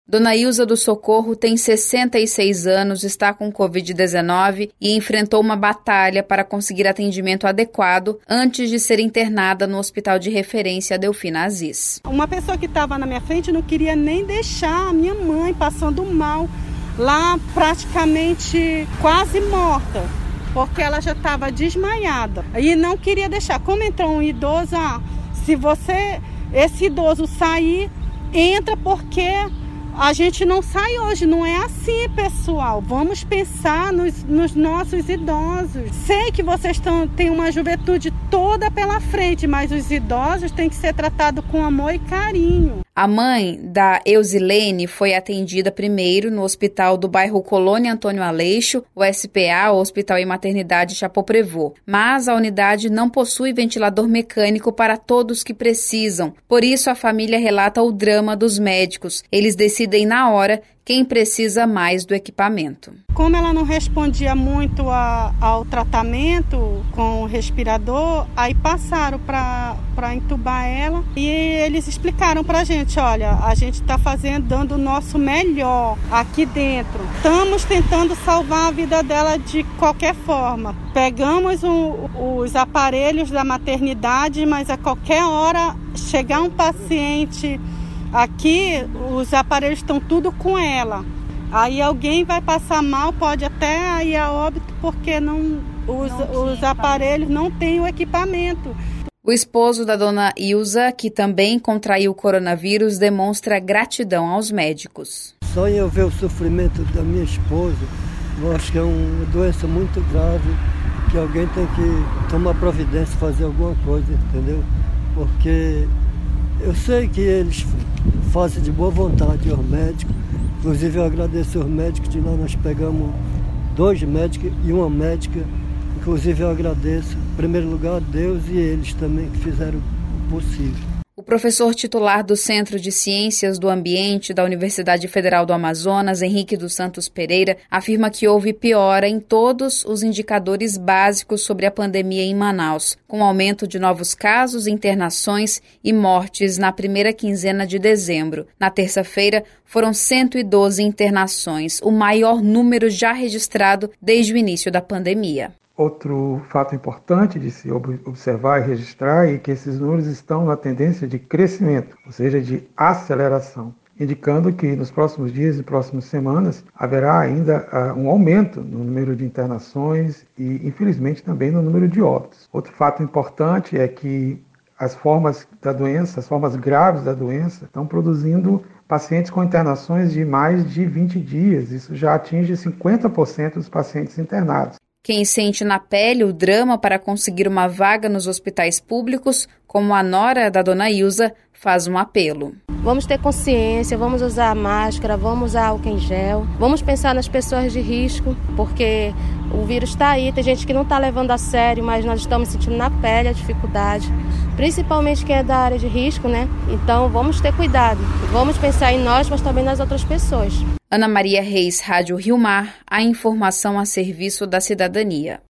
Dona Ilza do Socorro tem 66 anos, está com Covid-19 e enfrentou uma batalha para conseguir atendimento adequado antes de ser internada no hospital de referência Delfina Aziz. Uma pessoa que estava na minha frente não queria nem deixar a minha mãe passando mal, lá praticamente quase morta, porque ela já estava desmaiada. E não queria deixar. Como entrou um idoso, se esse idoso sair, entra porque... A gente não sai hoje, não é assim, pessoal. Vamos pensar nos nossos idosos. Sei que vocês têm uma juventude toda pela frente, mas os idosos têm que ser tratados com amor e carinho. A mãe da Eusilene foi atendida primeiro no hospital do bairro Colônia Antônio Aleixo, o SPA, o Hospital e Maternidade Chapoprevô. Mas a unidade não possui ventilador mecânico para todos que precisam. Por isso, a família relata o drama dos médicos. Eles decidem na hora quem precisa mais do equipamento. Como ela não respondia muito ao tratamento com o respirador, aí passaram para entubar ela e eles explicaram para a gente, olha, a gente está dando o nosso melhor aqui dentro. Estamos tentando salvar a vida dela de qualquer forma. Pegamos os aparelhos da maternidade, mas a qualquer hora chegar um paciente aqui, os aparelhos estão tudo com ela. Aí alguém vai passar mal, pode até ir a óbito, porque os aparelhos não têm o equipamento. O esposo da dona Ilza, que também contraiu o coronavírus, demonstra gratidão aos médicos. Só em eu ver o sofrimento da minha esposa, eu acho que é uma doença muito grave, que alguém tem que tomar providência, fazer alguma coisa, entendeu? Porque eu sei que eles fazem de boa vontade aos médicos. Inclusive eu agradeço aos médicos, de lá nós pegamos 2 médicos e uma médica. Inclusive eu agradeço, em primeiro lugar, a Deus e eles também que fizeram o possível. O professor titular do Centro de Ciências do Ambiente da Universidade Federal do Amazonas, Henrique dos Santos Pereira, afirma que houve piora em todos os indicadores básicos sobre a pandemia em Manaus, com aumento de novos casos, internações e mortes na primeira quinzena de dezembro. Na terça-feira, foram 112 internações, o maior número já registrado desde o início da pandemia. Outro fato importante de se observar e registrar é que esses números estão na tendência de crescimento, ou seja, de aceleração, indicando que nos próximos dias e próximas semanas haverá ainda um aumento no número de internações e, infelizmente, também no número de óbitos. Outro fato importante é que as formas da doença, as formas graves da doença, estão produzindo pacientes com internações de mais de 20 dias. Isso já atinge 50% dos pacientes internados. Quem sente na pele o drama para conseguir uma vaga nos hospitais públicos, como a nora da dona Ilza, faz um apelo. Vamos ter consciência, vamos usar máscara, vamos usar álcool em gel, vamos pensar nas pessoas de risco, porque o vírus está aí, tem gente que não está levando a sério, mas nós estamos sentindo na pele a dificuldade, principalmente quem é da área de risco, né? Então vamos ter cuidado, vamos pensar em nós, mas também nas outras pessoas. Ana Maria Reis, Rádio Rio Mar, a informação a serviço da cidadania.